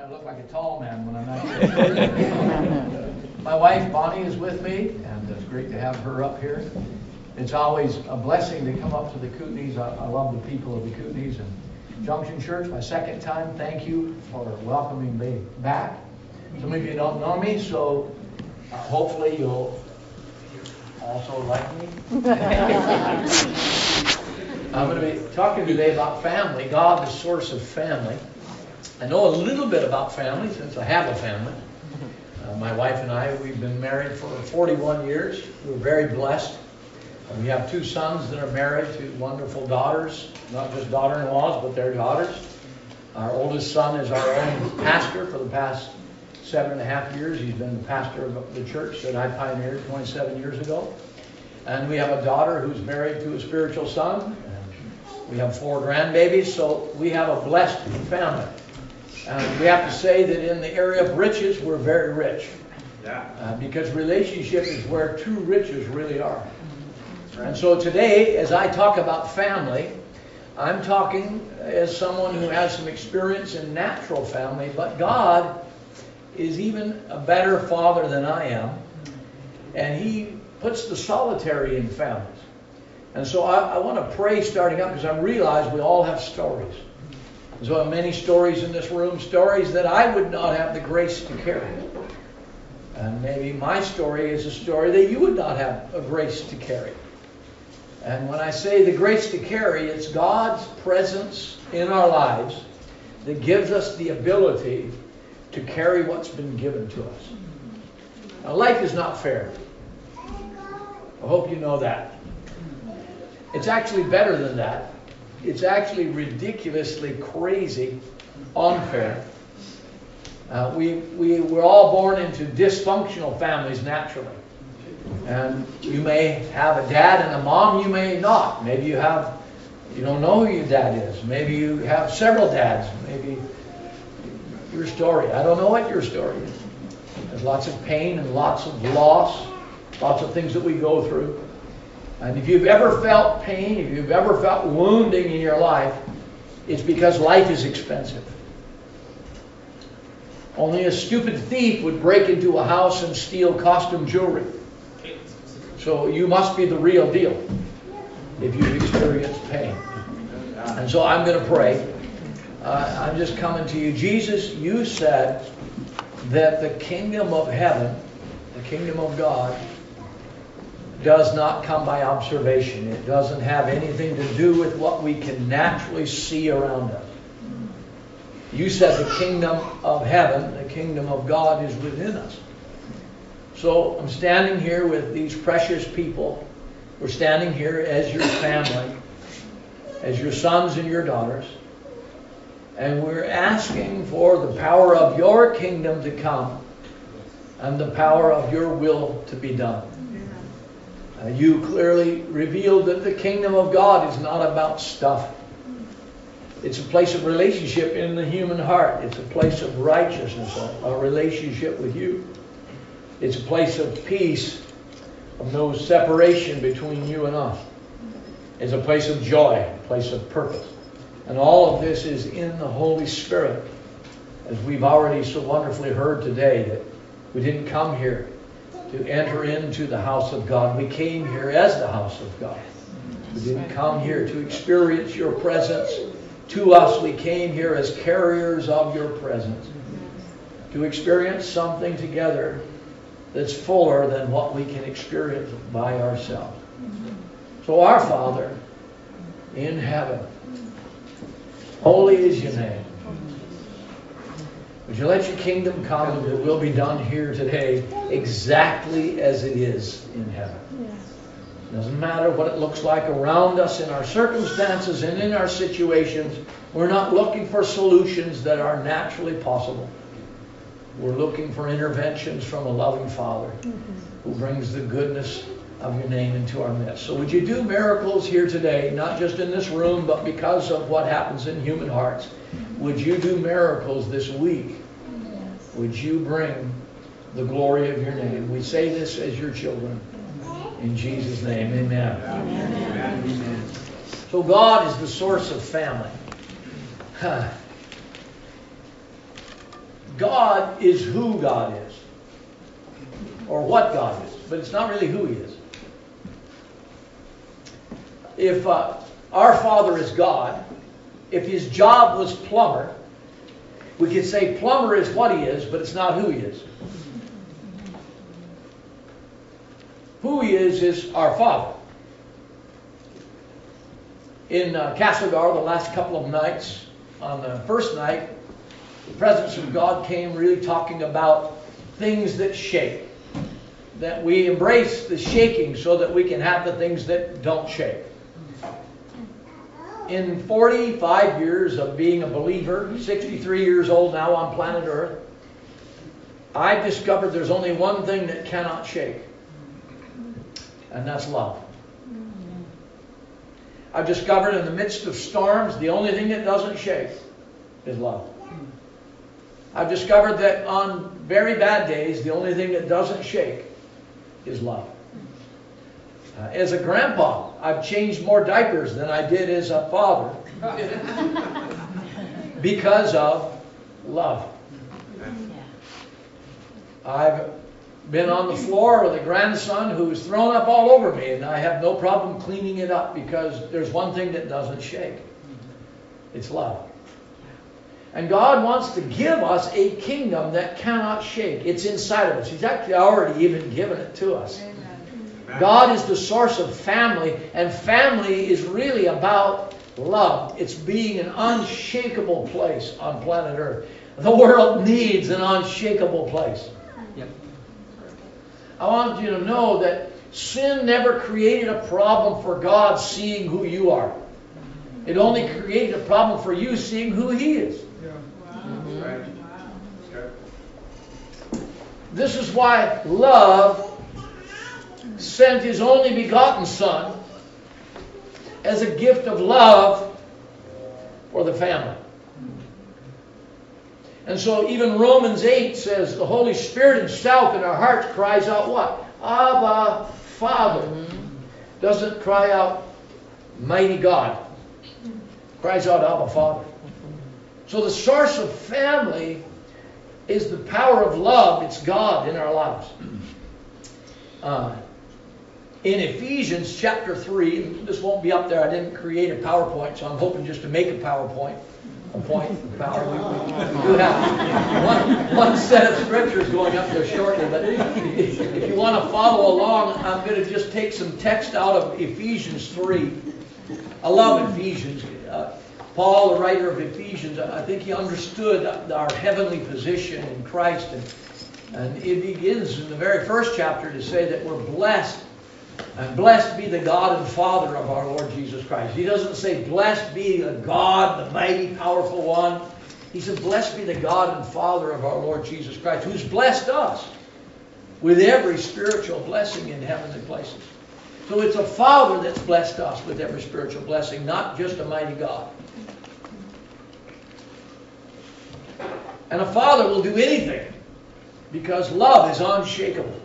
I look like a tall man when I'm actually. My wife Bonnie is with me, and it's great to have her up here. It's always a blessing to come up to the Kootenays. I love the people of the Kootenays and Junction Church. My second time, thank you for welcoming me back. Some of you don't know me, so hopefully you'll also like me. I'm going to be talking today about family, God, the source of family. I know a little bit about family since I have a family. My wife and I, we've been married for 41 years. We're very blessed. We have two sons that are married to wonderful daughters, not just daughter-in-laws, but their daughters. Our oldest son is our own pastor for the past 7.5 years. He's been the pastor of the church that I pioneered 27 years ago. And we have a daughter who's married to a spiritual son. And we have 4 grandbabies, so we have a blessed family. And we have to say that in the area of riches, we're very rich. Because relationship is where true riches really are. And so today, as I talk about family, I'm talking as someone who has some experience in natural family, but God is even a better father than I am. And He puts the solitary in families. And so I want to pray starting up because I realize we all have stories. So many stories in this room, stories that I would not have the grace to carry. And maybe my story is a story that you would not have a grace to carry. And when I say the grace to carry, it's God's presence in our lives that gives us the ability to carry what's been given to us. Now, life is not fair. I hope you know that. It's actually better than that. It's actually ridiculously crazy unfair. We're all born into dysfunctional families naturally. And you may have a dad and a mom, you may not. Maybe you don't know who your dad is. Maybe you have several dads. Maybe your story. I don't know what your story is. There's lots of pain and lots of loss, lots of things that we go through. And if you've ever felt pain, if you've ever felt wounding in your life, it's because life is expensive. Only a stupid thief would break into a house and steal costume jewelry. So you must be the real deal if you've experienced pain. And so I'm going to pray. I'm just coming to you. Jesus, you said that the kingdom of heaven, the kingdom of God, does not come by observation. It doesn't have anything to do with what we can naturally see around us. You said the kingdom of heaven, the kingdom of God is within us. So I'm standing here with these precious people. We're standing here as your family, as your sons and your daughters. And we're asking for the power of your kingdom to come and the power of your will to be done. You clearly revealed that the kingdom of God is not about stuff. It's a place of relationship in the human heart. It's a place of righteousness, a relationship with you. It's a place of peace, of no separation between you and us. It's a place of joy, a place of purpose. And all of this is in the Holy Spirit. As we've already so wonderfully heard today, that we didn't come here to enter into the house of God. We came here as the house of God. We didn't come here to experience your presence. To us, we came here as carriers of your presence. To experience something together that's fuller than what we can experience by ourselves. So our Father in heaven, holy is your name. Would you let your kingdom come and it will be done here today exactly as it is in heaven. It doesn't matter what it looks like around us in our circumstances and in our situations. We're not looking for solutions that are naturally possible. We're looking for interventions from a loving Father who brings the goodness of your name into our midst. So would you do miracles here today, not just in this room, but because of what happens in human hearts? Would you do miracles this week? Would you bring the glory of your name? We say this as your children. In Jesus' name, amen. Amen. So God is the source of family. God is who God is, or what God is, but it's not really who He is. If our Father is God, if His job was plumber, we could say plumber is what He is, but it's not who He is. Who He is our Father. In Castlegar, the last couple of nights, on the first night, the presence of God came really talking about things that shake. That we embrace the shaking so that we can have the things that don't shake. In 45 years of being a believer, 63 years old now on planet Earth, I've discovered there's only one thing that cannot shake. And that's love. I've discovered in the midst of storms, the only thing that doesn't shake is love. I've discovered that on very bad days, the only thing that doesn't shake is love. As a grandpa, I've changed more diapers than I did as a father because of love. I've been on the floor with a grandson who's thrown up all over me, and I have no problem cleaning it up because there's one thing that doesn't shake. It's love. And God wants to give us a kingdom that cannot shake. It's inside of us. He's actually already even given it to us. Amen. God is the source of family, and family is really about love. It's being an unshakable place on planet Earth. The world needs an unshakable place. Yep. I want you to know that sin never created a problem for God seeing who you are. It only created a problem for you seeing who He is. Yeah. Wow. Right. This is why love sent His only begotten Son as a gift of love for the family. And so even Romans 8 says the Holy Spirit Himself in our hearts cries out what? Abba, Father. Doesn't cry out mighty God. Cries out Abba, Father. So the source of family is the power of love. It's God in our lives. In Ephesians chapter 3, this won't be up there. I didn't create a PowerPoint, so I'm hoping just to make a PowerPoint. A point of power. We do have one set of scriptures going up there shortly, but if you want to follow along, I'm going to just take some text out of Ephesians 3. I love Ephesians. Paul, the writer of Ephesians, I think he understood our heavenly position in Christ, and it begins in the very first chapter to say that we're blessed. And blessed be the God and Father of our Lord Jesus Christ. He doesn't say, blessed be the God, the mighty, powerful one. He said, blessed be the God and Father of our Lord Jesus Christ, who's blessed us with every spiritual blessing in heavenly places. So it's a Father that's blessed us with every spiritual blessing, not just a mighty God. And a Father will do anything because love is unshakable.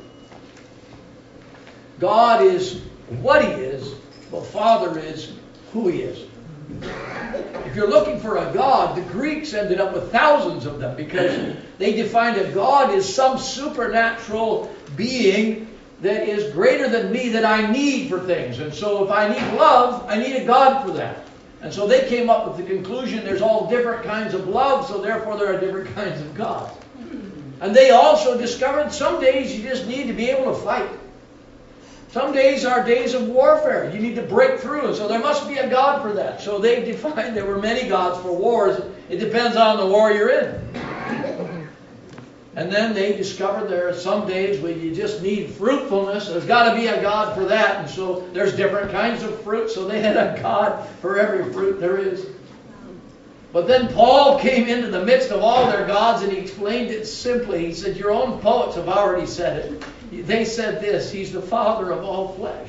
God is what He is, but Father is who He is. If you're looking for a God, the Greeks ended up with thousands of them because they defined a God as some supernatural being that is greater than me that I need for things. And so if I need love, I need a God for that. And so they came up with the conclusion there's all different kinds of love, so therefore there are different kinds of gods. And they also discovered some days you just need to be able to fight. Some days are days of warfare. You need to break through. And so there must be a God for that. So they defined there were many gods for wars. It depends on the war you're in. And then they discovered there are some days where you just need fruitfulness. There's got to be a God for that. And so there's different kinds of fruit. So they had a God for every fruit there is. But then Paul came into the midst of all their gods and he explained it simply. He said, your own poets have already said it. They said this, He's the Father of all flesh.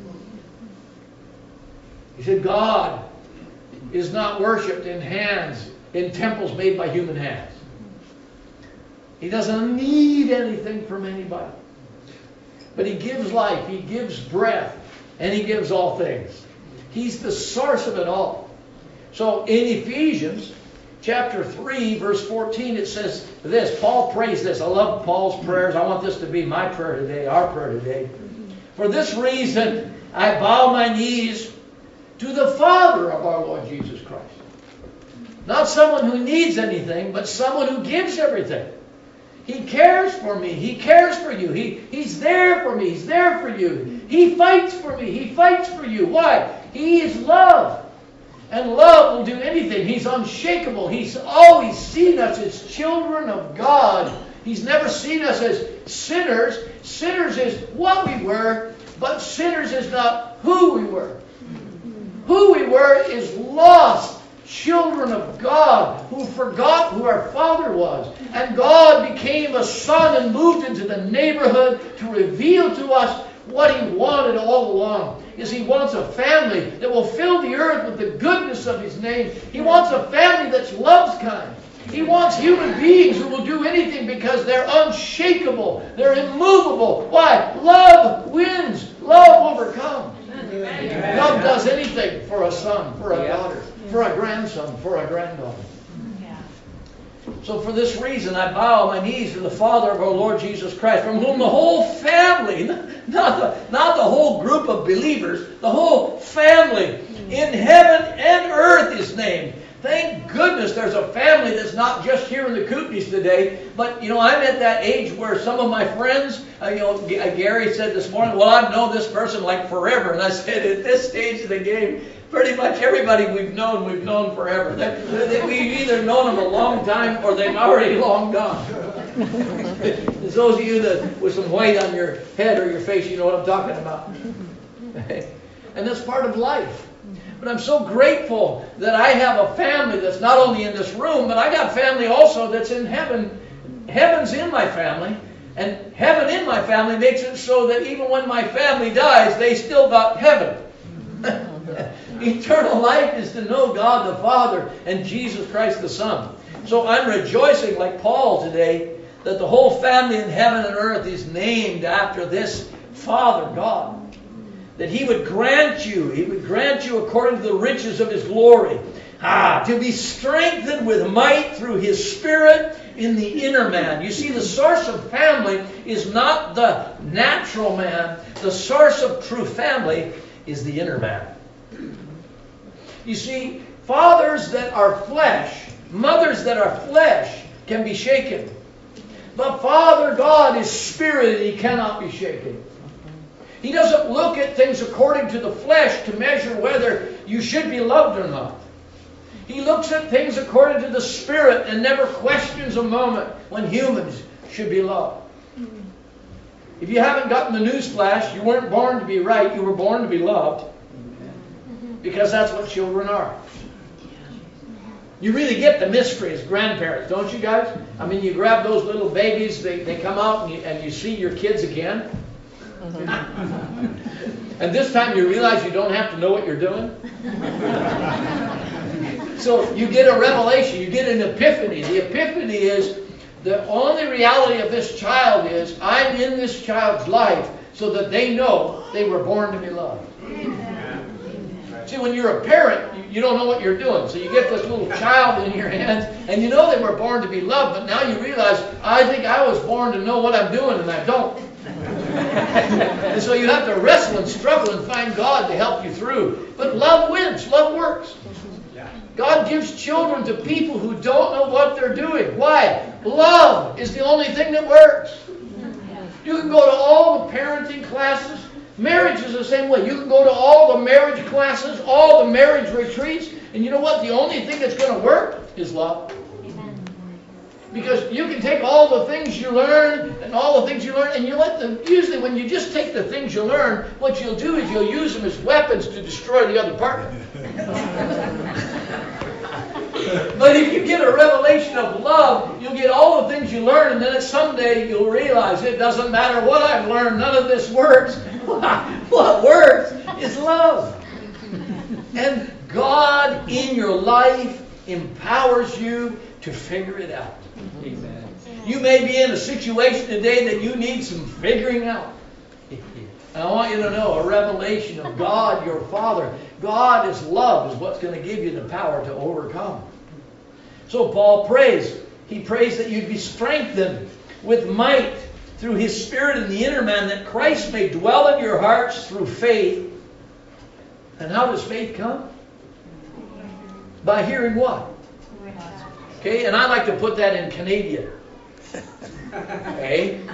He said, God is not worshipped in temples made by human hands. He doesn't need anything from anybody. But He gives life, He gives breath, and He gives all things. He's the source of it all. So in Ephesians, chapter 3, verse 14, it says this. Paul prays this. I love Paul's prayers. I want this to be my prayer today, our prayer today. For this reason, I bow my knees to the Father of our Lord Jesus Christ. Not someone who needs anything, but someone who gives everything. He cares for me. He cares for you. He's there for me. He's there for you. He fights for me. He fights for you. Why? He is love. And love will do anything. He's unshakable. He's always seen us as children of God. He's never seen us as sinners. Sinners is what we were, but sinners is not who we were. Who we were is lost children of God who forgot who our Father was. And God became a son and moved into the neighborhood to reveal to us what He wanted all along. Is He wants a family that will fill the earth with the goodness of His name. He wants a family that's love's kind. He wants human beings who will do anything because they're unshakable. They're immovable. Why? Love wins. Love overcomes. Amen. Love does anything for a son, for a daughter, for a grandson, for a granddaughter. So for this reason, I bow my knees to the Father of our Lord Jesus Christ, from whom the whole family, not the whole group of believers, the whole family in heaven and earth is named. Thank goodness there's a family that's not just here in the Kootenays today. But, I'm at that age where some of my friends, Gary said this morning, well, I've known this person like forever. And I said, at this stage of the game, pretty much everybody we've known forever. We've either known them a long time or they've already long gone. There's those of you that with some white on your head or your face, you know what I'm talking about. And that's part of life. But I'm so grateful that I have a family that's not only in this room, but I got family also that's in heaven. Heaven's in my family. And heaven in my family makes it so that even when my family dies, they still got heaven. Eternal life is to know God the Father and Jesus Christ the Son. So I'm rejoicing like Paul today that the whole family in heaven and earth is named after this Father God. That He would grant you according to the riches of His glory, to be strengthened with might through His Spirit in the inner man. You see, the source of family is not the natural man. The source of true family is the inner man. You see, fathers that are flesh, mothers that are flesh can be shaken. But Father God is spirit and He cannot be shaken. He doesn't look at things according to the flesh to measure whether you should be loved or not. He looks at things according to the Spirit and never questions a moment when humans should be loved. If you haven't gotten the news flash, you weren't born to be right, you were born to be loved. Because that's what children are. You really get the mystery as grandparents, don't you guys? I mean, you grab those little babies, they come out and you see your kids again. And this time you realize you don't have to know what you're doing. So you get a revelation, you get an epiphany. The epiphany is the only reality of this child is I'm in this child's life so that they know they were born to be loved. See, when you're a parent, you don't know what you're doing. So you get this little child in your hands, and you know they were born to be loved, but now you realize, I think I was born to know what I'm doing, and I don't. And so you have to wrestle and struggle and find God to help you through. But love wins. Love works. God gives children to people who don't know what they're doing. Why? Love is the only thing that works. You can go to all the parenting classes. Marriage is the same way. You can go to all the marriage classes, all the marriage retreats, and you know what? The only thing that's going to work is love. Because you can take all the things you learn and all the things you learn, and you let them, usually when you just take the things you learn, what you'll do is you'll use them as weapons to destroy the other partner. But if you get a revelation of love, you'll get all the things you learn, and then someday you'll realize it doesn't matter what I've learned, none of this works. What works is love. And God in your life empowers you to figure it out. Amen. You may be in a situation today that you need some figuring out. And I want you to know a revelation of God, your Father. God is love is what's going to give you the power to overcome. So Paul prays. He prays that you'd be strengthened with might through His Spirit in the inner man, that Christ may dwell in your hearts through faith. And how does faith come? By hearing what? Okay, and I like to put that in Canadian. Okay?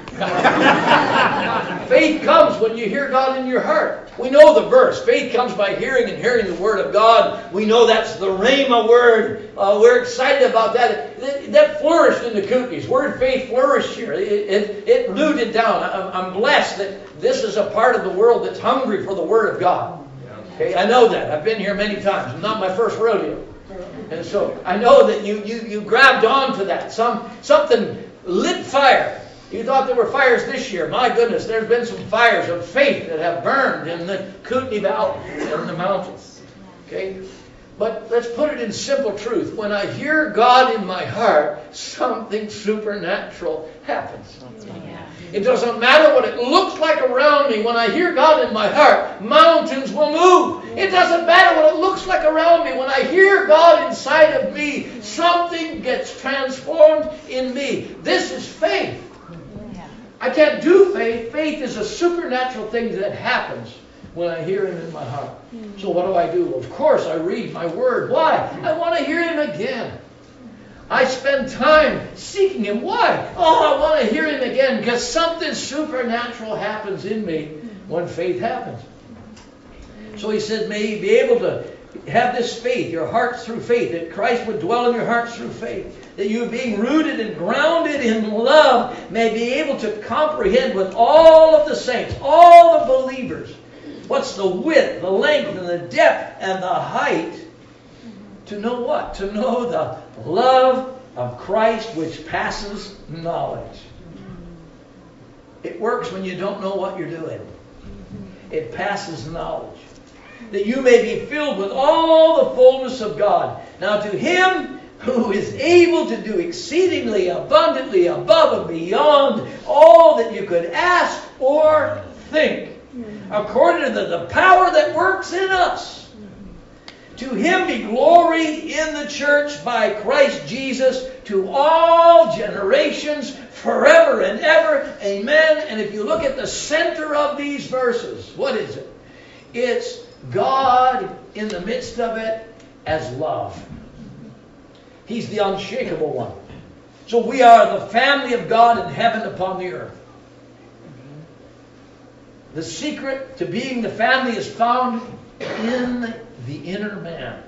Faith comes when you hear God in your heart. We know the verse. Faith comes by hearing, and hearing the Word of God. We know that's the Rhema word. We're excited about that. That flourished in the Kootenays. Word faith flourished here. It rooted down. I'm blessed that this is a part of the world that's hungry for the Word of God. Okay, I know that. I've been here many times. It's not my first rodeo. And so I know that you grabbed on to that. Something lit fire. You thought there were fires this year. My goodness, there's been some fires of faith that have burned in the Kootenai Valley and the mountains. Okay? But let's put it in simple truth. When I hear God in my heart, something supernatural happens. It doesn't matter what it looks like around me. When I hear God in my heart, mountains will move. It doesn't matter what it looks like around me. When I hear God inside of me, something gets transformed in me. This is faith. I can't do faith. Faith is a supernatural thing that happens when I hear Him in my heart. So what do? Of course, I read my Word. Why? I want to hear Him again. I spend time seeking Him. Why? Oh, I want to hear Him again, because something supernatural happens in me when faith happens. So he said, may you be able to have this faith, your hearts through faith, that Christ would dwell in your hearts through faith, that you, being rooted and grounded in love, may be able to comprehend with all of the saints, all the believers, what's the width, the length, and the depth, and the height, to know what? To know the love of Christ which passes knowledge. It works when you don't know what you're doing. It passes knowledge. That you may be filled with all the fullness of God. Now to Him who is able to do exceedingly abundantly above and beyond all that you could ask or think, according to the power that works in us. To Him be glory in the church by Christ Jesus to all generations forever and ever. Amen. And if you look at the center of these verses, what is it? It's God in the midst of it as love. He's the unshakable one. So we are the family of God in heaven upon the earth. The secret to being the family is found in the inner man.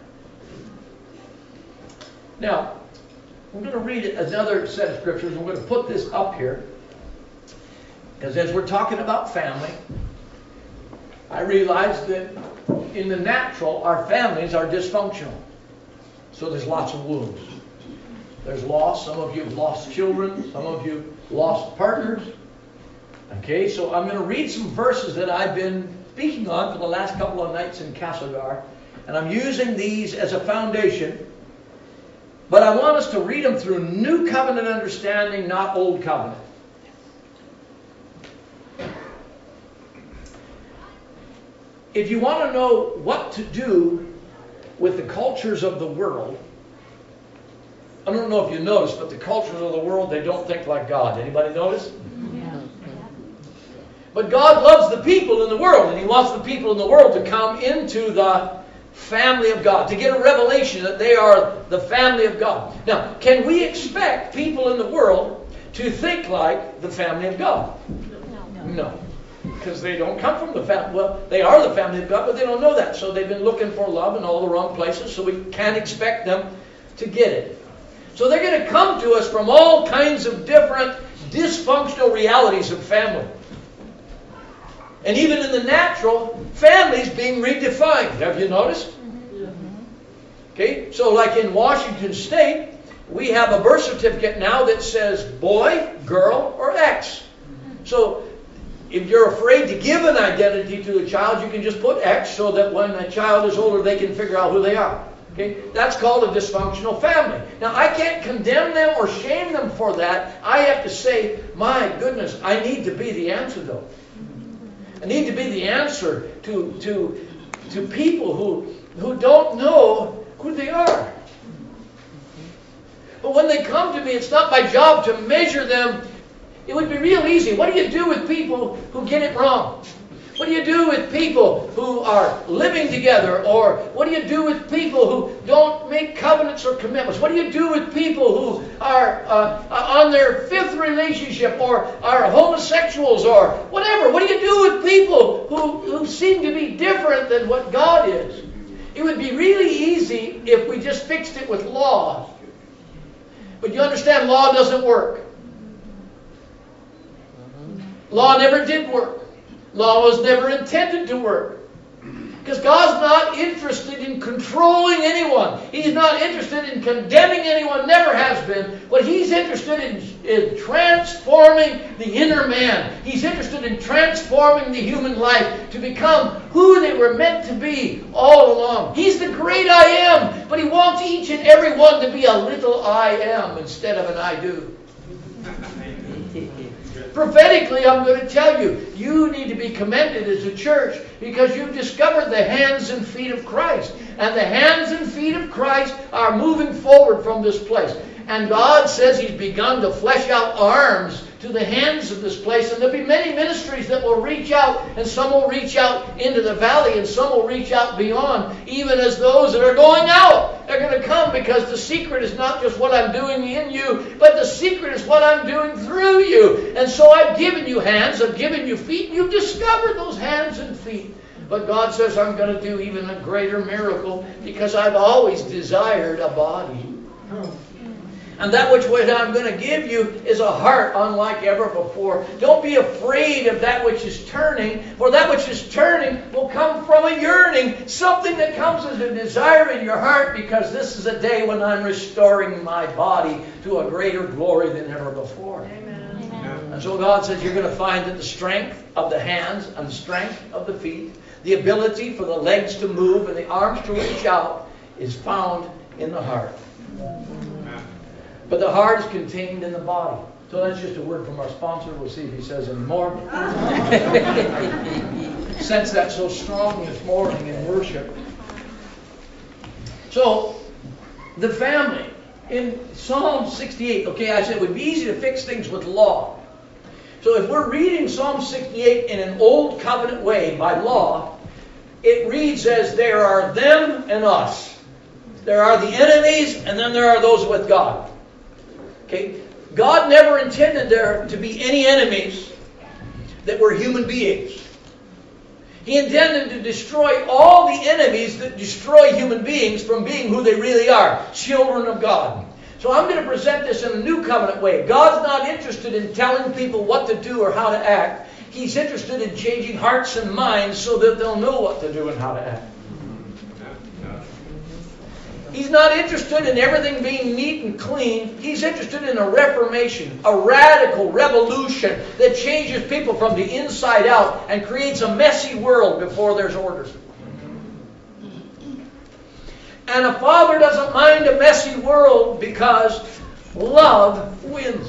Now, I'm going to read another set of scriptures. I'm going to put this up here. Because as we're talking about family, I realize that in the natural, our families are dysfunctional. So there's lots of wounds. There's loss. Some of you have lost children. Some of you lost partners. Okay, so I'm going to read some verses that I've been speaking on for the last couple of nights in Castlegar. And I'm using these as a foundation. But I want us to read them through New Covenant understanding, not Old Covenant. If you want to know what to do with the cultures of the world, I don't know if you noticed, but the cultures of the world, they don't think like God. Anybody notice? Yeah. But God loves the people in the world, and He wants the people in the world to come into the family of God, to get a revelation that they are the family of God. Now, can we expect people in the world to think like the family of God? No. Because they don't come from the family. Well, they are the family of God, but they don't know that. So they've been looking for love in all the wrong places, so we can't expect them to get it. So they're going to come to us from all kinds of different dysfunctional realities of family. And even in the natural, families being redefined. Have you noticed? Okay, so like in Washington State, we have a birth certificate now that says boy, girl, or X. So if you're afraid to give an identity to a child, you can just put X so that when a child is older, they can figure out who they are. Okay? That's called a dysfunctional family. Now, I can't condemn them or shame them for that. I have to say, my goodness, I need to be the antidote. I need to be the answer to people who don't know who they are. But when they come to me, it's not my job to measure them. It would be real easy. What do you do with people who get it wrong? What do you do with people who are living together? Or what do you do with people who don't make covenants or commitments? What do you do with people who are on their fifth relationship or are homosexuals or whatever? What do you do with people who seem to be different than what God is? It would be really easy if we just fixed it with laws. But you understand, law doesn't work. Law never did work. Law was never intended to work. Because God's not interested in controlling anyone. He's not interested in condemning anyone, never has been. What He's interested in is transforming the inner man. He's interested in transforming the human life to become who they were meant to be all along. He's the great I am, but He wants each and every one to be a little I am instead of an I do. Prophetically, I'm going to tell you, you need to be commended as a church because you've discovered the hands and feet of Christ. And the hands and feet of Christ are moving forward from this place. And God says He's begun to flesh out arms to the hands of this place. And there'll be many ministries that will reach out, and some will reach out into the valley, and some will reach out beyond, even as those that are going out. They're going to come because the secret is not just what I'm doing in you, but the secret is what I'm doing through you. And so I've given you hands, I've given you feet, and you've discovered those hands and feet. But God says I'm going to do even a greater miracle because I've always desired a body. And that which I'm going to give you is a heart unlike ever before. Don't be afraid of that which is turning, for that which is turning will come from a yearning, something that comes as a desire in your heart, because this is a day when I'm restoring my body to a greater glory than ever before. Amen. And so God says you're going to find that the strength of the hands and the strength of the feet, the ability for the legs to move and the arms to reach out, is found in the heart. But the heart is contained in the body. So that's just a word from our sponsor. We'll see if he says any more. Sense that so strongly this morning in worship. So, the family. In Psalm 68, okay, I said it would be easy to fix things with law. So if we're reading Psalm 68 in an old covenant way by law, it reads as there are them and us. There are the enemies, and then there are those with God. Okay? God never intended there to be any enemies that were human beings. He intended to destroy all the enemies that destroy human beings from being who they really are, children of God. So I'm going to present this in a new covenant way. God's not interested in telling people what to do or how to act. He's interested in changing hearts and minds so that they'll know what to do and how to act. He's not interested in everything being neat and clean. He's interested in a reformation, a radical revolution that changes people from the inside out and creates a messy world before there's orders. And a father doesn't mind a messy world because love wins.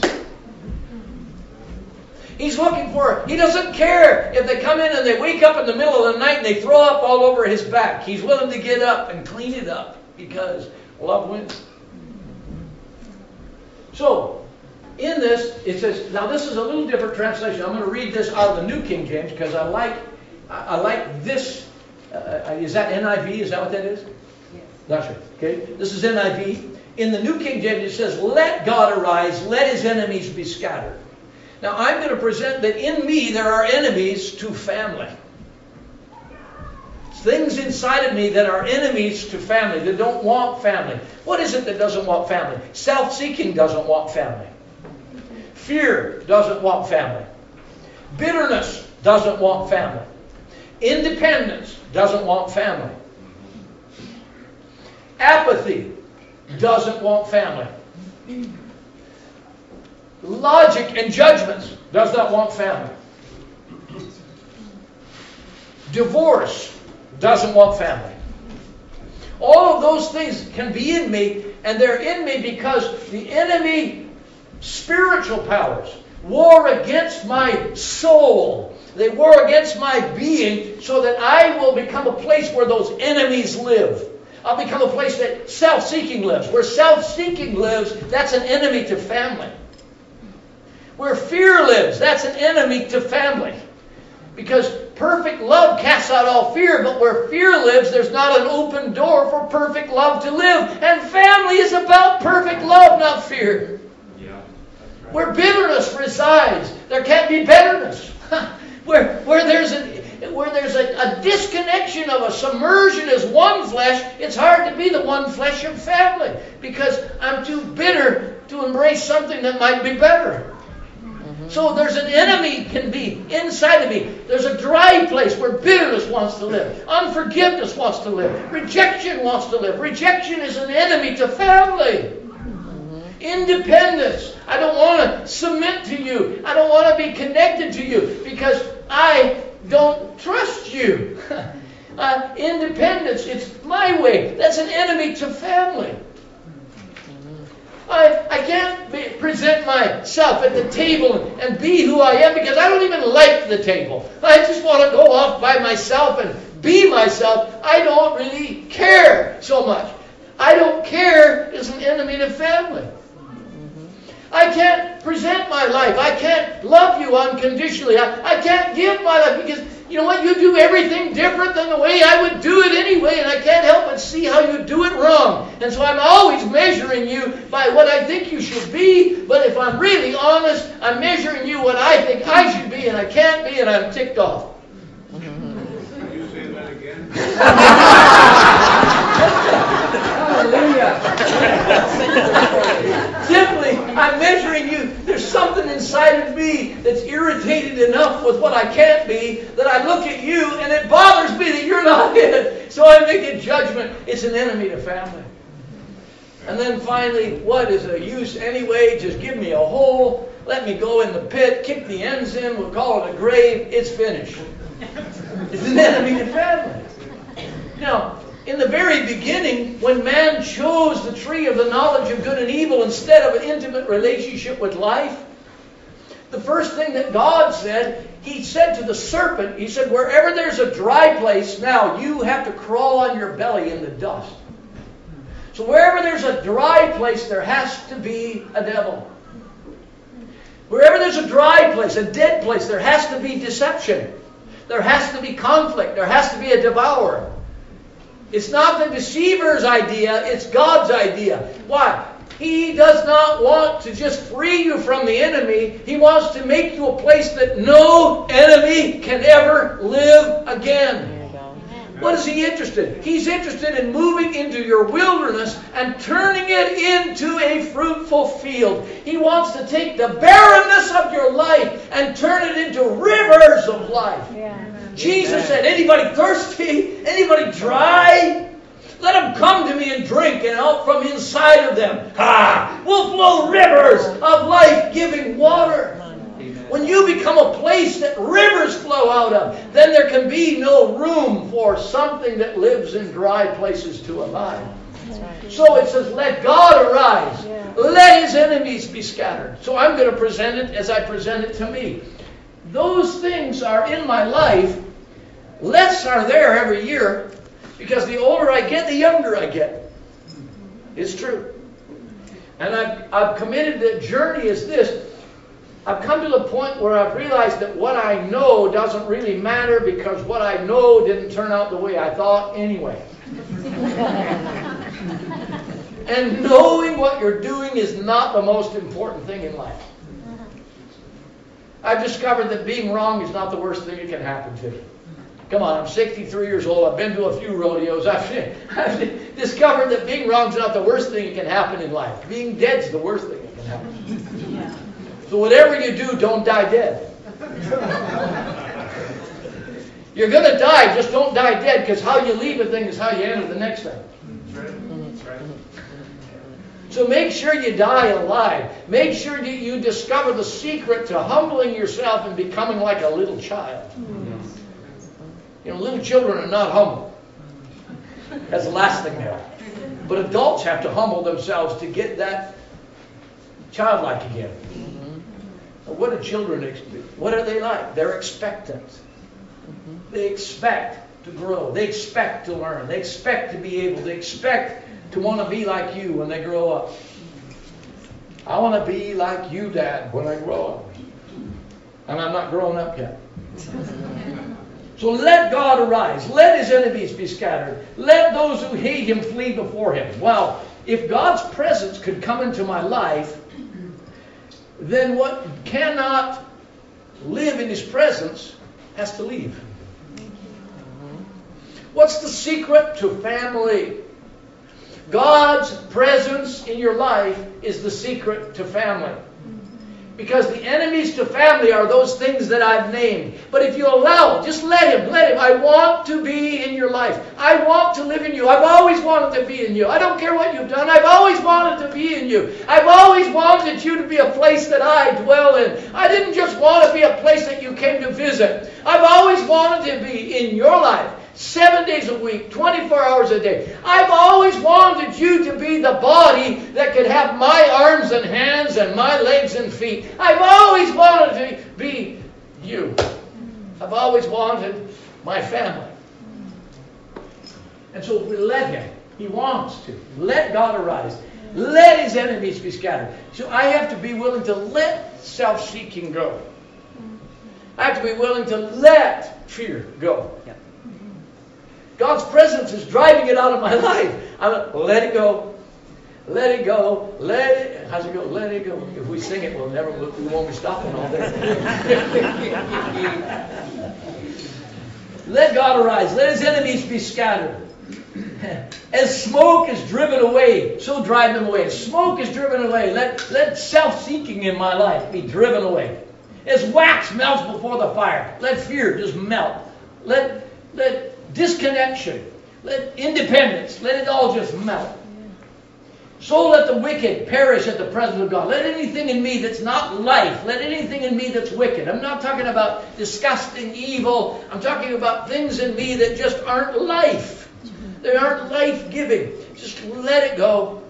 He's looking for it. He doesn't care if they come in and they wake up in the middle of the night and they throw up all over his back. He's willing to get up and clean it up. Because love wins. So, in this, it says, now this is a little different translation. I'm going to read this out of the New King James because I like this. Is that NIV? Is that what that is? Yes. Not sure. Okay. This is NIV. In the New King James, it says, let God arise, let His enemies be scattered. Now, I'm going to present that in me there are enemies to family. Things inside of me that are enemies to family, that don't want family. What is it that doesn't want family? Self-seeking doesn't want family. Fear doesn't want family. Bitterness doesn't want family. Independence doesn't want family. Apathy doesn't want family. Logic and judgments does not want family. Divorce doesn't want family. All of those things can be in me, and they're in me because the enemy spiritual powers war against my soul. They war against my being so that I will become a place where those enemies live. I'll become a place that self-seeking lives. Where self-seeking lives, that's an enemy to family. Where fear lives, that's an enemy to family. Because perfect love casts out all fear, but where fear lives, there's not an open door for perfect love to live. And family is about perfect love, not fear. Yeah, that's right. Where bitterness resides, there can't be betterness. where there's a disconnection of a submersion as one flesh, it's hard to be the one flesh of family. Because I'm too bitter to embrace something that might be better. So there's an enemy can be inside of me. There's a dry place where bitterness wants to live. Unforgiveness wants to live. Rejection wants to live. Rejection is an enemy to family. Independence. I don't want to submit to you. I don't want to be connected to you because I don't trust you. Independence. It's my way. That's an enemy to family. I can't present myself at the table and be who I am because I don't even like the table. I just want to go off by myself and be myself. I don't really care so much. I don't care is an enemy to family. I can't present my life. I can't love you unconditionally. I can't give my life because, you know what, you do everything different than the way I would do it anyway, and I can't help but see how you do it wrong. And so I'm always measuring you by what I think you should be, but if I'm really honest, I'm measuring you what I think I should be, and I can't be, and I'm ticked off. Can you say that again? Simply, I'm measuring you. There's something inside of me that's irritated enough with what I can't be that I look at you and it bothers me that you're not it. So I make a judgment. It's an enemy to family. And then finally, what is the use anyway? Just give me a hole. Let me go in the pit. Kick the ends in. We'll call it a grave. It's finished. It's an enemy to family. Now, in the very beginning, when man chose the tree of the knowledge of good and evil instead of an intimate relationship with life, the first thing that God said, He said to the serpent, He said, wherever there's a dry place, now you have to crawl on your belly in the dust. So wherever there's a dry place, there has to be a devil. Wherever there's a dry place, a dead place, there has to be deception. There has to be conflict. There has to be a devourer. It's not the deceiver's idea, it's God's idea. Why? He does not want to just free you from the enemy. He wants to make you a place that no enemy can ever live again. What is He interested in? He's interested in moving into your wilderness and turning it into a fruitful field. He wants to take the barrenness of your life and turn it into rivers of life. Jesus said, anybody thirsty? Anybody dry? Let them come to me and drink, and out from inside of them will flow rivers of life-giving water. When you become a place that rivers flow out of, then there can be no room for something that lives in dry places to abide. So it says, let God arise. Let His enemies be scattered. So I'm going to present it as I present it to me. Those things are in my life. Less are there every year because the older I get, the younger I get. It's true. And I've committed the journey is this. I've come to the point where I've realized that what I know doesn't really matter because what I know didn't turn out the way I thought anyway. And knowing what you're doing is not the most important thing in life. I've discovered that being wrong is not the worst thing that can happen to you. Come on, I'm 63 years old. I've been to a few rodeos. I've discovered that being wrong is not the worst thing that can happen in life. Being dead is the worst thing that can happen. Yeah. So whatever you do, don't die dead. You're going to die, just don't die dead, because how you leave a thing is how you enter the next thing. That's right. So make sure you die alive. Make sure that you discover the secret to humbling yourself and becoming like a little child. You know, little children are not humble. That's the last thing they are. But adults have to humble themselves to get that childlike again. What do children expect? What are they like? They're expectant. They expect to grow. They expect to learn. They expect to be able. They expect to want to be like you when they grow up. I want to be like you, Dad, when I grow up. And I'm not grown up yet. So let God arise. Let his enemies be scattered. Let those who hate him flee before him. Well, if God's presence could come into my life, then what cannot live in his presence has to leave. What's the secret to family? God's presence in your life is the secret to family. Because the enemies to family are those things that I've named. But if you allow, just let him. I want to be in your life. I want to live in you. I've always wanted to be in you. I don't care what you've done. I've always wanted to be in you. I've always wanted you to be a place that I dwell in. I didn't just want to be a place that you came to visit. I've always wanted to be in your life. 7 days a week, 24 hours a day. I've always wanted you to be the body that could have my arms and hands and my legs and feet. I've always wanted to be you. I've always wanted my family. And so if we let him, he wants to. Let God arise. Let his enemies be scattered. So I have to be willing to let self-seeking go. I have to be willing to let fear go. God's presence is driving it out of my life. I'm going, let it go. Let it go. Let it. How's it go? Let it go. If we sing it, we won't be stopping all day. Let God arise. Let his enemies be scattered. As smoke is driven away, so drive them away. As smoke is driven away, let self-seeking in my life be driven away. As wax melts before the fire, let fear just melt. Let disconnection, let independence, let it all just melt. So let the wicked perish at the presence of God. Let anything in me that's not life, let anything in me that's wicked. I'm not talking about disgusting evil. I'm talking about things in me that just aren't life. They aren't life-giving. Just let it go.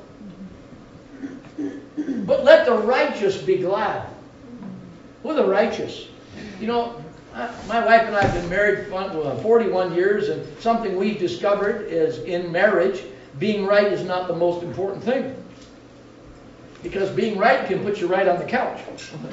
But let the righteous be glad. Who are the righteous? You know, my wife and I have been married for 41 years, and something we've discovered is in marriage, being right is not the most important thing. Because being right can put you right on the couch.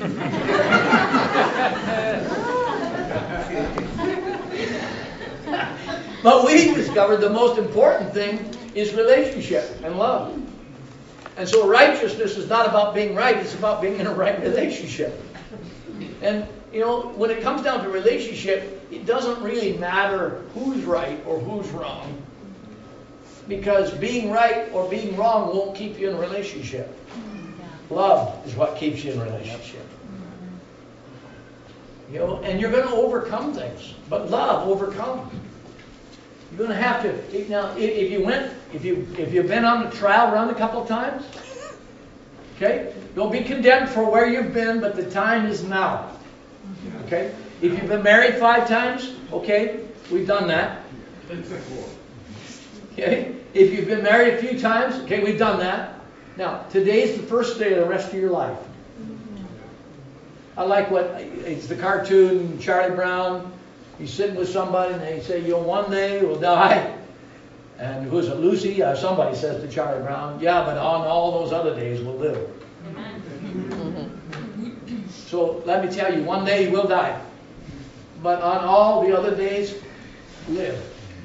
But we discovered the most important thing is relationship and love. And so righteousness is not about being right, it's about being in a right relationship. And you know, when it comes down to relationship, it doesn't really matter who's right or who's wrong. Because being right or being wrong won't keep you in a relationship. Love is what keeps you in a relationship. You know, and you're going to overcome things. But love overcomes. You're going to have to. Now, if you've been on a trial run a couple of times, okay, don't be condemned for where you've been, but the time is now. Okay? If you've been married 5 times, okay, we've done that. Okay? If you've been married a few times, okay, we've done that. Now, today's the first day of the rest of your life. I like it's the cartoon, Charlie Brown. He's sitting with somebody and they say, you know, one day we'll die. And who's it, Lucy? Somebody says to Charlie Brown, yeah, but on all those other days we'll live. So let me tell you, one day you will die. But on all the other days, live.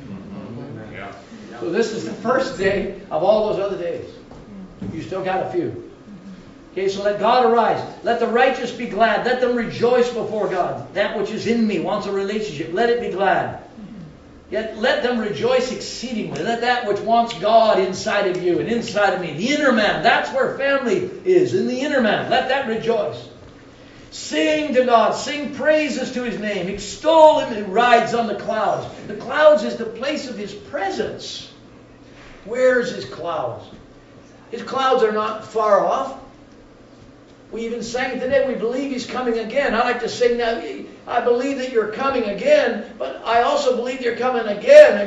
So this is the first day of all those other days. You still got a few. Okay, so let God arise. Let the righteous be glad. Let them rejoice before God. That which is in me wants a relationship. Let it be glad. Yet let them rejoice exceedingly. Let that which wants God inside of you and inside of me, the inner man, that's where family is, in the inner man. Let that rejoice. Sing to God. Sing praises to his name. Extol him who rides on the clouds. The clouds is the place of his presence. Where's his clouds? His clouds are not far off. We even sang today, we believe he's coming again. I like to sing now, I believe that you're coming again, but I also believe you're coming again.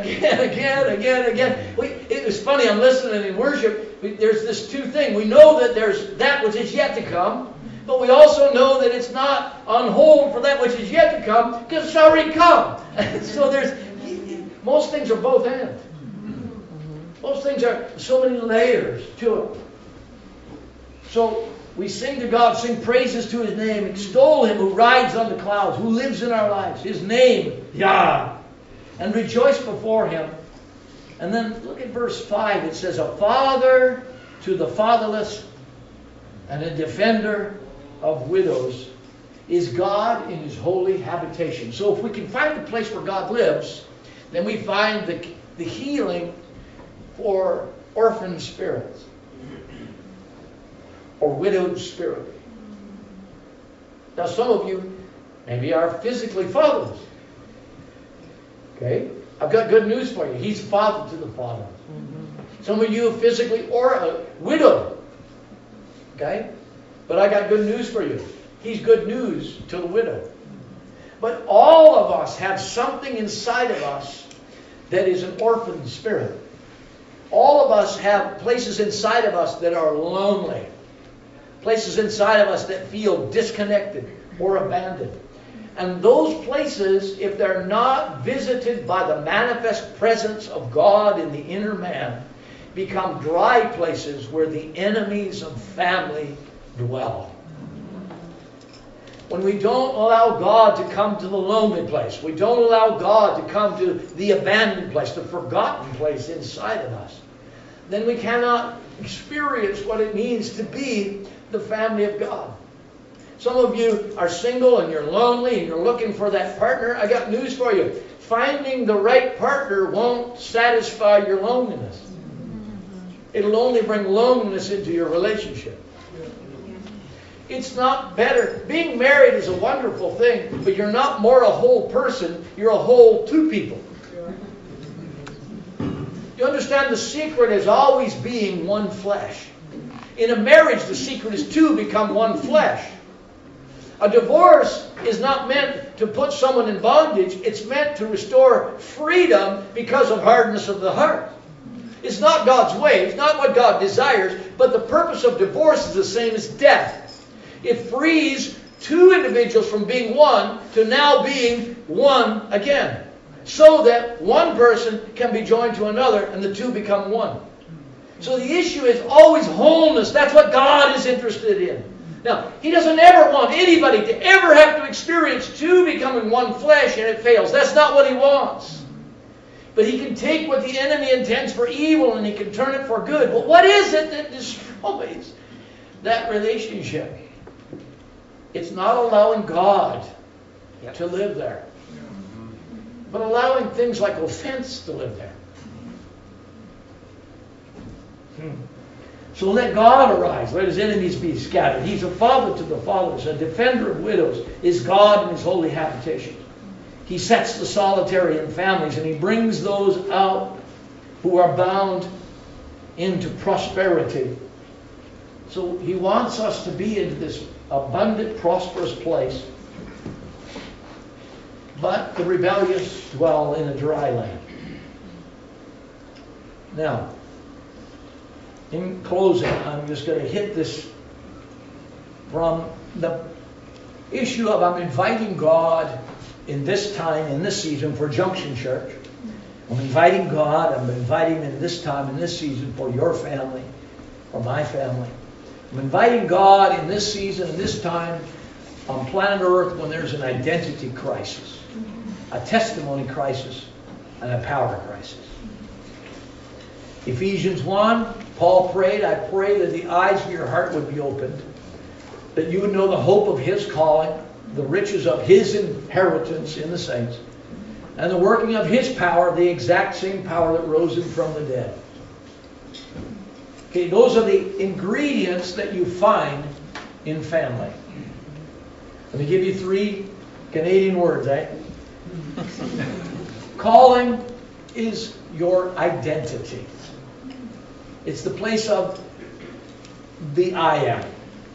It was funny, I'm listening in worship. There's this two things. We know that there's that which is yet to come, but we also know that it's not on hold for that which is yet to come, because it's already come. So Most things are both and. Most things are so many layers to it. So we sing to God, sing praises to His name, extol Him who rides on the clouds, who lives in our lives. His name, Yah. And rejoice before Him. And then look at verse 5. It says, a father to the fatherless and a defender of widows is God in His holy habitation. So if we can find the place where God lives, then we find the healing for orphan spirits or widowed spirit. Now some of you maybe are physically fatherless. Okay? I've got good news for you. He's father to the fatherless. Some of you are physically or widowed. Okay? But I got good news for you. He's good news to the widow. But all of us have something inside of us that is an orphan spirit. All of us have places inside of us that are lonely. Places inside of us that feel disconnected or abandoned. And those places, if they're not visited by the manifest presence of God in the inner man, become dry places where the enemies of family dwell. When we don't allow God to come to the lonely place, we don't allow God to come to the abandoned place, the forgotten place inside of us, then we cannot experience what it means to be the family of God. Some of you are single and you're lonely and you're looking for that partner. I got news for you. Finding the right partner won't satisfy your loneliness. It'll only bring loneliness into your relationship. It's not better. Being married is a wonderful thing, but you're not more a whole person. You're a whole two people. You understand the secret is always being one flesh. In a marriage, the secret is two become one flesh. A divorce is not meant to put someone in bondage. It's meant to restore freedom because of hardness of the heart. It's not God's way. It's not what God desires. But the purpose of divorce is the same as death. It frees two individuals from being one to now being one again. So that one person can be joined to another and the two become one. So the issue is always wholeness. That's what God is interested in. Now, He doesn't ever want anybody to ever have to experience two becoming one flesh and it fails. That's not what He wants. But He can take what the enemy intends for evil and He can turn it for good. But what is it that destroys that relationship? It's not allowing God to live there, but allowing things like offense to live there. So let God arise. Let His enemies be scattered. He's a father to the fatherless, a defender of widows, is God in His holy habitation. He sets the solitary in families, and He brings those out who are bound into prosperity. So He wants us to be in this abundant, prosperous place. But the rebellious dwell in a dry land. Now, in closing, I'm just going to hit this from the issue of I'm inviting God in this time, in this season for Junction Church. I'm inviting God. I'm inviting Him in this time, in this season for your family, for my family. I'm inviting God in this season, in this time on planet Earth when there's an identity crisis, a testimony crisis, and a power crisis. Ephesians 1, Paul prayed, I pray that the eyes of your heart would be opened, that you would know the hope of His calling, the riches of His inheritance in the saints, and the working of His power, the exact same power that rose Him from the dead. Okay, those are the ingredients that you find in family. Let me give you 3 Canadian words, Calling is your identity. It's the place of the I am.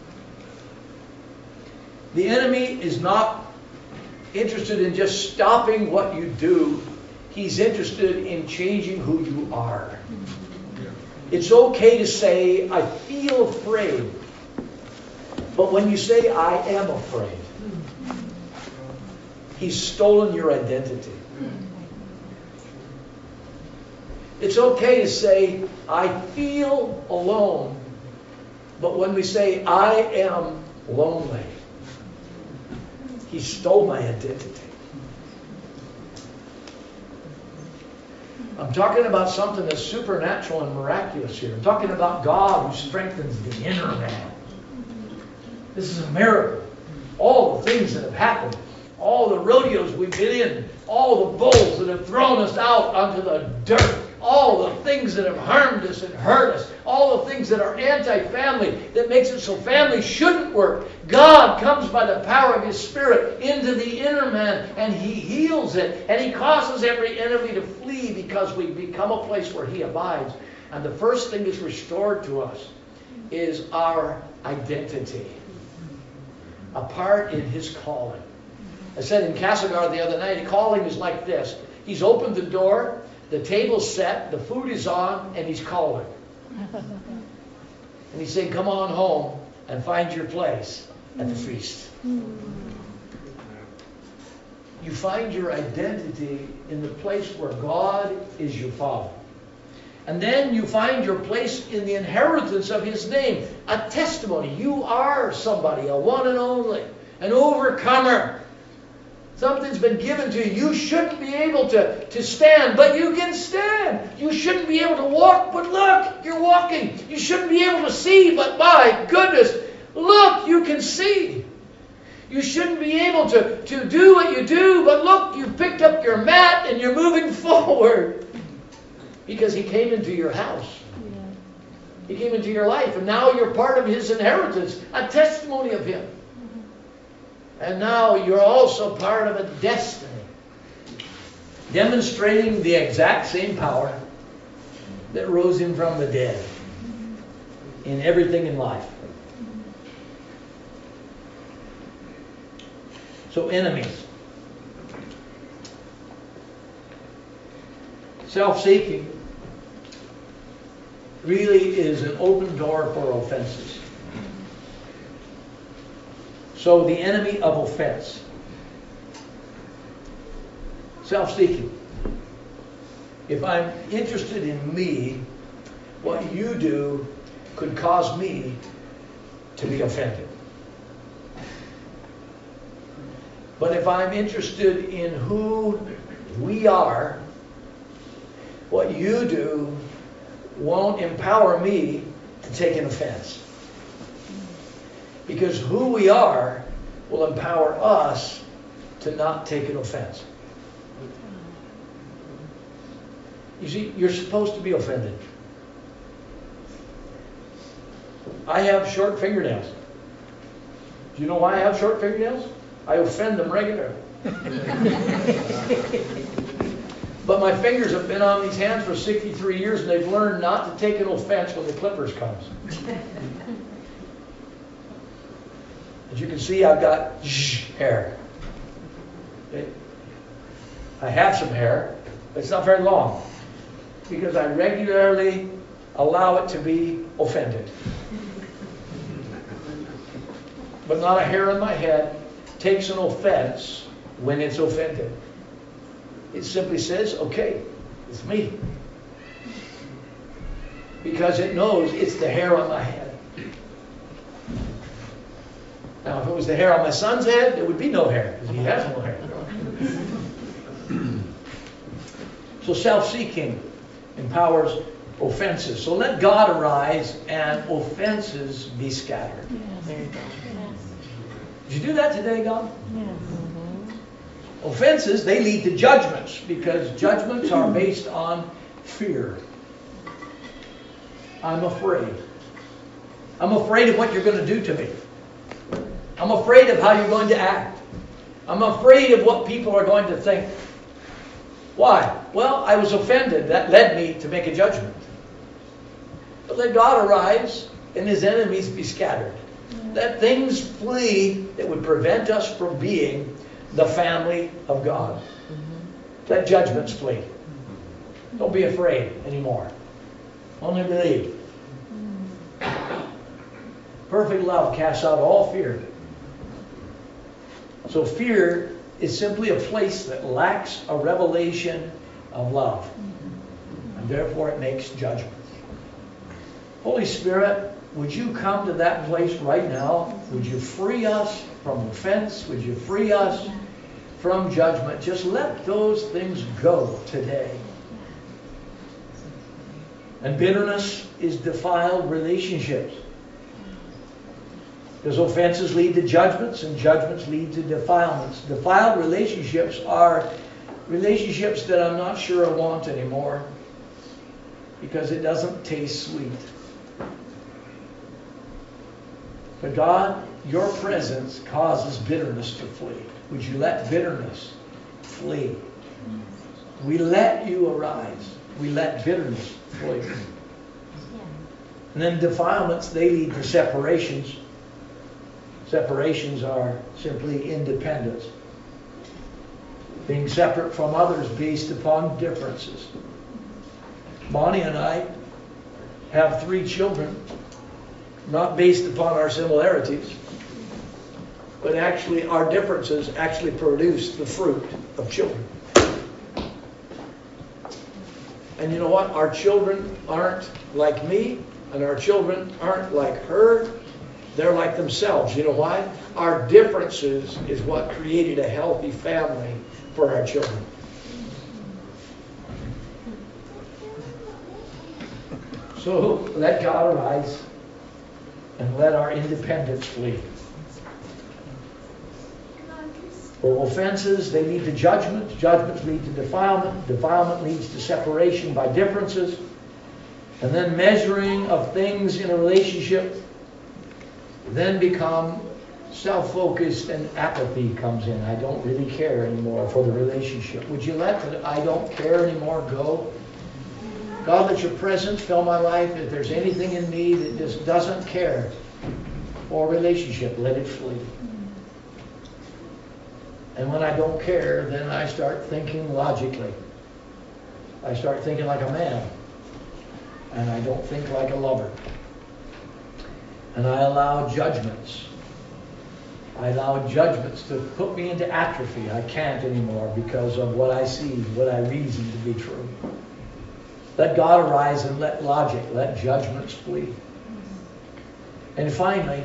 The enemy is not interested in just stopping what you do. He's interested in changing who you are. It's okay to say, I feel afraid. But when you say, I am afraid, he's stolen your identity. It's okay to say, I feel alone. But when we say, I am lonely, he stole my identity. I'm talking about something that's supernatural and miraculous here. I'm talking about God who strengthens the inner man. This is a miracle. All the things that have happened, all the rodeos we've been in, all the bulls that have thrown us out onto the dirt, all the things that have harmed us and hurt us, all the things that are anti-family, that makes it so family shouldn't work. God comes by the power of His Spirit into the inner man, and He heals it, and He causes every enemy to flee because we become a place where He abides. And the first thing that's restored to us is our identity, a part in His calling. I said in Castlegar the other night, a calling is like this. He's opened the door, the table's set, the food is on, and He's calling. And He's saying, come on home and find your place at the feast. You find your identity in the place where God is your Father. And then you find your place in the inheritance of His name. A testimony. You are somebody, a one and only, an overcomer. Something's been given to you. You shouldn't be able to stand, but you can stand. You shouldn't be able to walk, but look, you're walking. You shouldn't be able to see, but my goodness, look, you can see. You shouldn't be able to do what you do, but look, you've picked up your mat and you're moving forward. Because He came into your house. He came into your life, and now you're part of His inheritance, a testimony of Him. And now you're also part of a destiny, demonstrating the exact same power that rose Him from the dead in everything in life. So enemies. Self-seeking really is an open door for offenses. So the enemy of offense. Self-seeking. If I'm interested in me, what you do could cause me to be offended. But if I'm interested in who we are, what you do won't empower me to take an offense. Because who we are will empower us to not take an offense. You see, you're supposed to be offended. I have short fingernails. Do you know why I have short fingernails? I offend them regularly. But my fingers have been on these hands for 63 years, and they've learned not to take an offense when the clippers comes. As you can see, I've got hair. Okay? I have some hair, but it's not very long, because I regularly allow it to be offended. But not a hair on my head takes an offense when it's offended. It simply says, okay, it's me. Because it knows it's the hair on my head. Now, if it was the hair on my son's head, there would be no hair, because he has no hair. So self-seeking empowers offenses. So let God arise and offenses be scattered. Yes. There you go. Yes. Did you do that today, God? Yes. Offenses, they lead to judgments, because judgments are based on fear. I'm afraid. I'm afraid of what you're going to do to me. I'm afraid of how you're going to act. I'm afraid of what people are going to think. Why? Well, I was offended. That led me to make a judgment. But let God arise and His enemies be scattered. Let things flee that would prevent us from being the family of God. Let judgments flee. Don't be afraid anymore. Only believe. Perfect love casts out all fear. So fear is simply a place that lacks a revelation of love. And Therefore, it makes judgment. Holy Spirit, would you come to that place right now? Would you free us from offense? Would you free us from judgment? Just let those things go today. And bitterness is defiled relationships. Because offenses lead to judgments, and judgments lead to defilements. Defiled relationships are relationships that I'm not sure I want anymore, because it doesn't taste sweet. But God, your presence causes bitterness to flee. Would you let bitterness flee? We let you arise. We let bitterness flee. And then defilements, they lead to separations. Separations are simply independence. Being separate from others based upon differences. Bonnie and I have 3 children, not based upon our similarities, but actually our differences actually produce the fruit of children. And you know what? Our children aren't like me, and our children aren't like her. They're like themselves. You know why? Our differences is what created a healthy family for our children. So let God arise and let our independence flee. For offenses, they lead to judgment. Judgments lead to defilement. Defilement leads to separation by differences. And then measuring of things in a relationship then become self-focused, and apathy comes in. I don't really care anymore for the relationship. Would you let the I don't care anymore go? God, let your presence fill my life. If there's anything in me that just doesn't care for a relationship, let it flee. And when I don't care, then I start thinking logically. I start thinking like a man. And I don't think like a lover. And I allow judgments. I allow judgments to put me into atrophy. I can't anymore because of what I see, what I reason to be true. Let God arise and let logic, let judgments flee. And finally,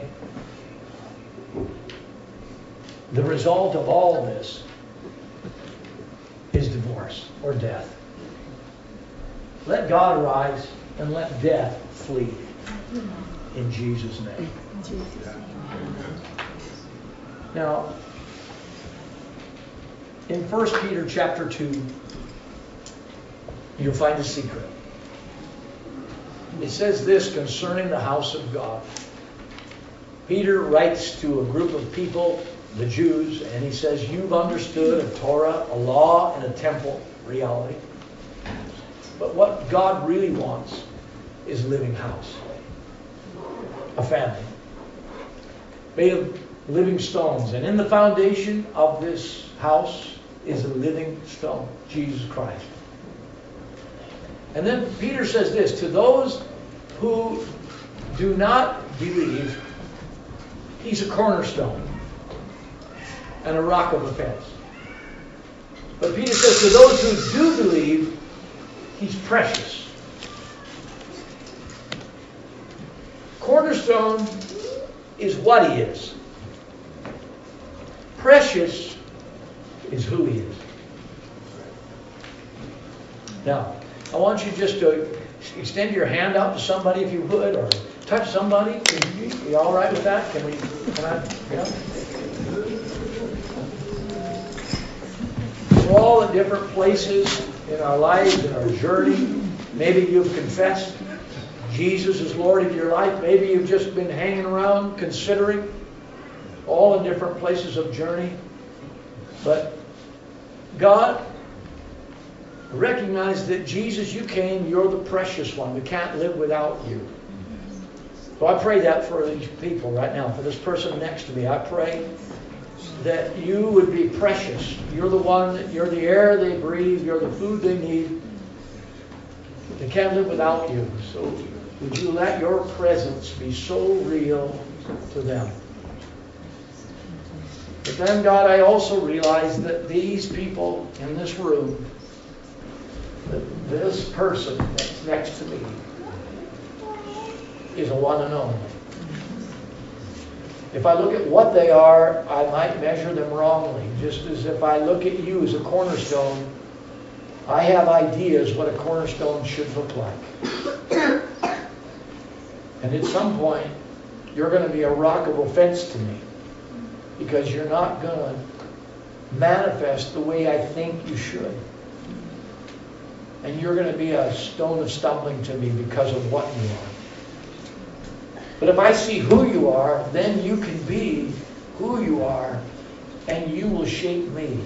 the result of all this is divorce or death. Let God arise and let death flee. In Jesus' name. Now, in 1 Peter chapter 2, you'll find a secret. It says this concerning the house of God. Peter writes to a group of people, the Jews, and he says, you've understood a Torah, a law, and a temple reality. But what God really wants is a living house. A family. Made of living stones. And in the foundation of this house is a living stone, Jesus Christ. And then Peter says this, to those who do not believe, he's a cornerstone and a rock of offense. But Peter says to those who do believe, he's precious. Cornerstone is what he is. Precious is who he is. Now, I want you just to extend your hand out to somebody if you would, or touch somebody. Are you all right with that? Can I? Yeah. We're all at different places in our lives, in our journey. Maybe you've confessed Jesus is Lord of your life. Maybe you've just been hanging around, considering, all in different places of journey. But God, recognize that Jesus, you came, you're the precious one. We can't live without you. So I pray that for these people right now, for this person next to me. I pray that you would be precious. You're the one, you're the air they breathe, you're the food they need. They can't live without you. So would you let your presence be so real to them? But then, God, I also realize that these people in this room that this person that's next to me is a one and only. If I look at what they are, I might measure them wrongly. Just as if I look at you as a cornerstone, I have ideas what a cornerstone should look like. And at some point, you're going to be a rock of offense to me because you're not going to manifest the way I think you should. And you're going to be a stone of stumbling to me because of what you are. But if I see who you are, then you can be who you are, and you will shape me.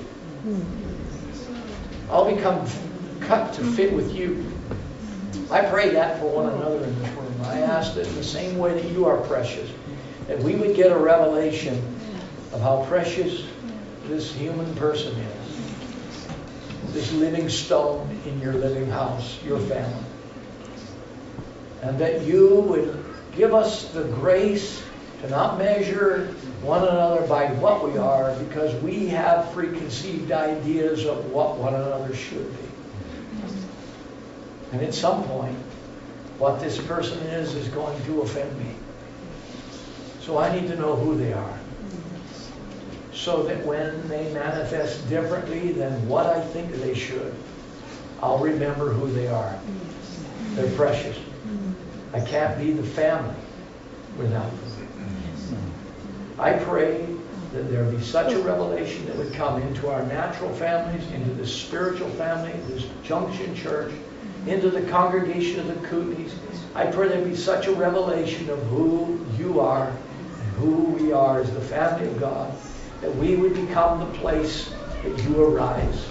I'll become cut to fit with you. I pray that for one another in this room. I ask that in the same way that you are precious, that we would get a revelation of how precious this human person is. This living stone in your living house, your family. And that you would give us the grace to not measure one another by what we are, because we have preconceived ideas of what one another should be. And at some point, what this person is going to offend me. So I need to know who they are, so that when they manifest differently than what I think they should, I'll remember who they are. They're precious. I can't be the family without them. I pray that there be such a revelation that would come into our natural families, into the spiritual family, this Junction Church, into the congregation of the Kootenays. I pray there be such a revelation of who you are and who we are as the family of God, that we would become the place that you arise.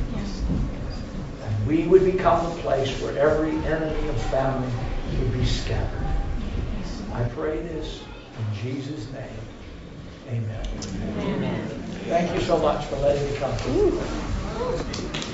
And we would become the place where every enemy of family would be scattered. I pray this in Jesus' name. Amen. Amen. Thank you so much for letting me come.